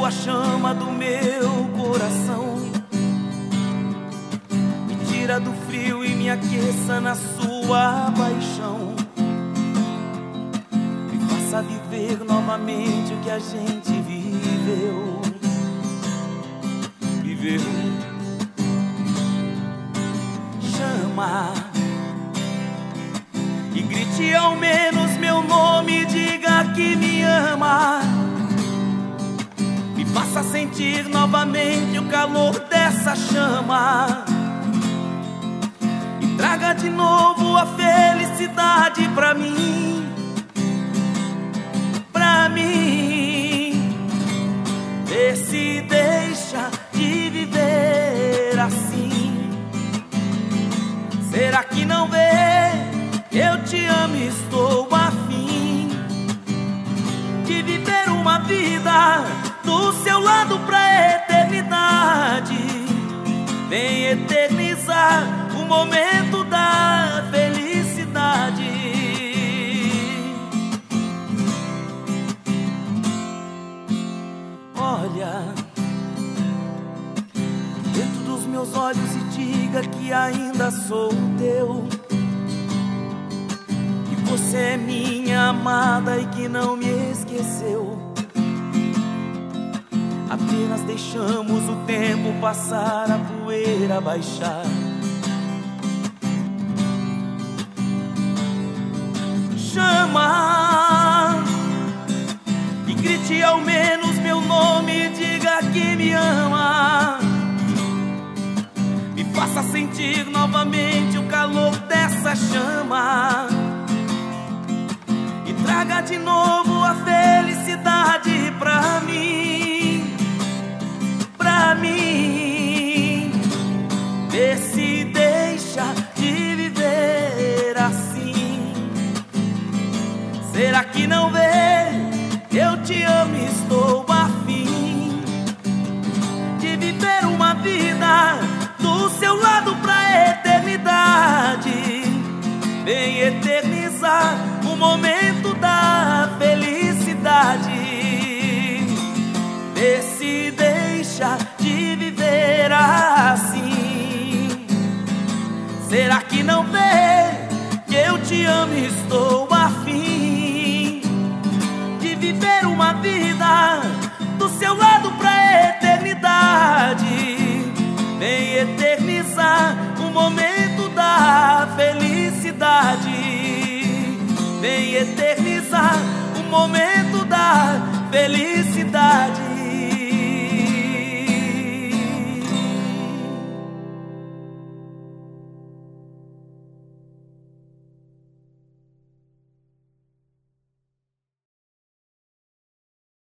a chama do meu coração, me tira do frio e me aqueça na sua paixão. Me faça viver novamente o que a gente viveu. Chama e grite ao menos meu nome, diga que me ama. Me faça sentir novamente o calor dessa chama e traga de novo a felicidade pra mim, pra mim. Vê se deixa de viver assim. Será que não vê? Eu te amo e estou afim de viver uma vida do seu lado pra eternidade. Vem eternizar o momento da felicidade. Olha dentro dos meus olhos e diga que ainda sou teu, que você é minha amada e que não me esqueceu. Apenas deixamos o tempo passar, a poeira baixar. Chama e grite ao menos meu nome, diga que me ama. Me faça sentir novamente o calor dessa chama e traga de novo a felicidade pra mim, pra mim. Vê se deixa de viver assim. Será que não vê? Eu te amo e estou afim de viver uma vida do seu lado pra eternidade. Vem eternizar o momento da felicidade. Vê se deixa de viver assim. Será que não vê que eu te amo e estou afim de viver uma vida do seu lado pra eternidade? Vem eternizar o momento da felicidade. Vem eternizar o momento da felicidade.